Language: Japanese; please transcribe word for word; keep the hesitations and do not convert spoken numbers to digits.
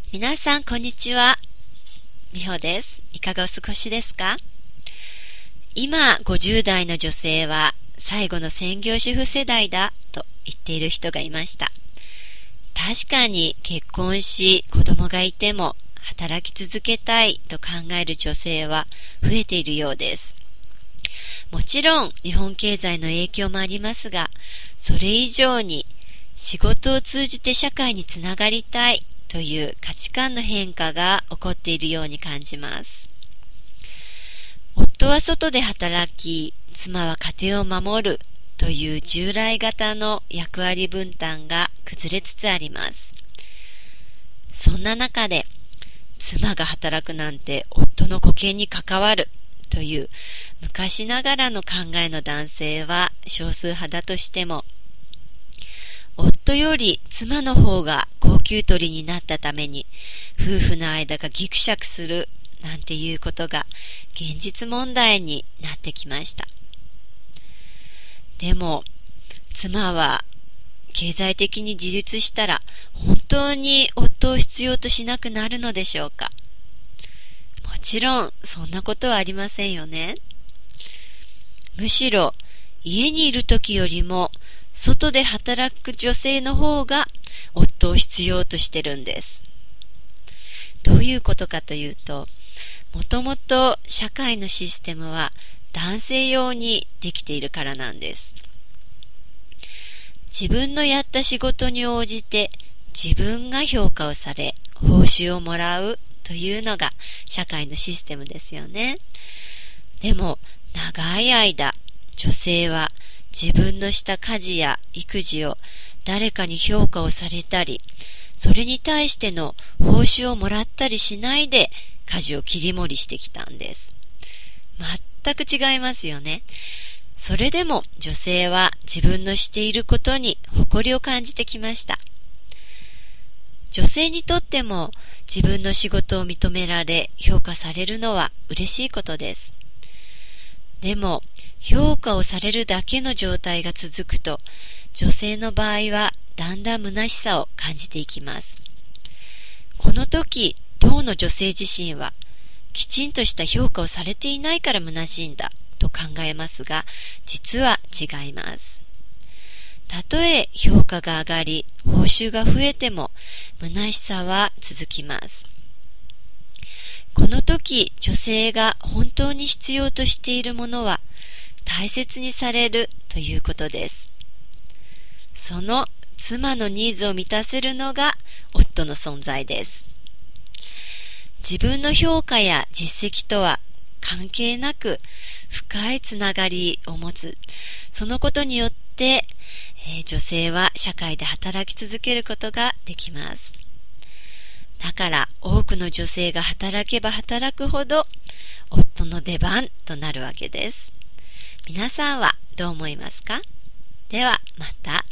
皆さんこんにちは。みほです。いかがお過ごしですか？今ごじゅう代の女性は最後の専業主婦世代だと言っている人がいました。確かに結婚し子供がいても働き続けたいと考える女性は増えているようです。もちろん日本経済の影響もありますが、それ以上に仕事を通じて社会につながりたいという価値観の変化が起こっているように感じます。夫は外で働き、妻は家庭を守るという従来型の役割分担が崩れつつあります。そんな中で、妻が働くなんて夫の固形に関わるという昔ながらの考えの男性は少数派だとしても、夫より妻の方が高給取りになったために夫婦の間がギクシャクするなんていうことが現実問題になってきました。でも妻は経済的に自立したら本当に夫を必要としなくなるのでしょうか？もちろんそんなことはありませんよね。むしろ家にいる時よりも外で働く女性の方が夫を必要としてるんです。どういうことかというと、もともと社会のシステムは男性用にできているからなんです。自分のやった仕事に応じて自分が評価をされ報酬をもらうというのが社会のシステムですよね。でも長い間女性は自分のした家事や育児を誰かに評価をされたり、それに対しての報酬をもらったりしないで家事を切り盛りしてきたんです。全く違いますよね。それでも女性は自分のしていることに誇りを感じてきました。女性にとっても自分の仕事を認められ評価されるのは嬉しいことです。でも評価をされるだけの状態が続くと、女性の場合はだんだん虚しさを感じていきます。この時、当の女性自身はきちんとした評価をされていないから虚しいんだと考えますが、実は違います。たとえ評価が上がり、報酬が増えても虚しさは続きます。この時、女性が本当に必要としているものは大切にされるということです。その妻のニーズを満たせるのが夫の存在です。自分の評価や実績とは関係なく深いつながりを持つ。そのことによって、えー、女性は社会で働き続けることができます。だから多くの女性が働けば働くほど夫の出番となるわけです。皆さんはどう思いますか？ではまた。